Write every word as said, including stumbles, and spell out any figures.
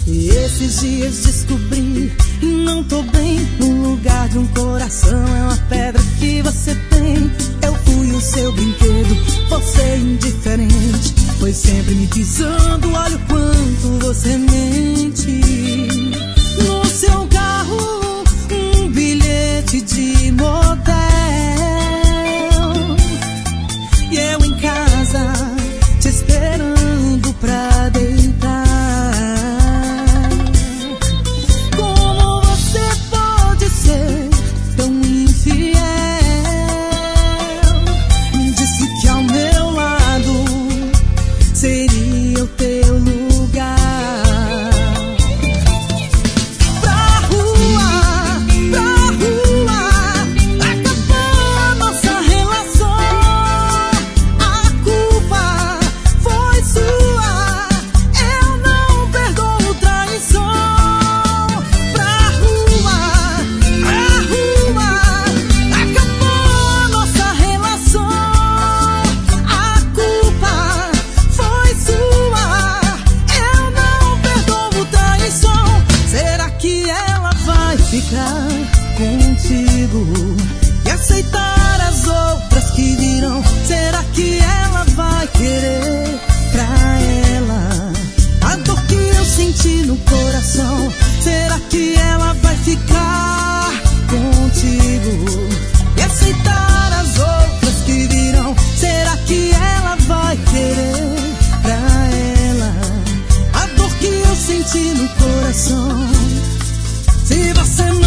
E esses dias descobri que não tô bem. No lugar de um coração é uma pedra que você tem. Eu fui o seu brinquedo, você indiferente. Foi sempre me pisando, olha o quanto você mente. No seu carro, um bilhete de motel. E eu em casa, te esperando pra deitar. Como você pode ser tão infiel? Disse que ao meu lado seria o teu lugar. Pra rua, pra rua, acabou a nossa relação. A culpa foi sua, eu não perdoo traição. Pra rua, pra rua, acabou a nossa relação. A culpa foi sua, eu não perdoo traição. Será que ela vai ficar contigo e aceitar as outras que virão? Será que ela vai querer pra ela a dor que eu senti no coração? Será que ela vai ficar contigo e aceitar as outras que virão? Será que ela vai querer pra ela a dor que eu senti no coração? Se você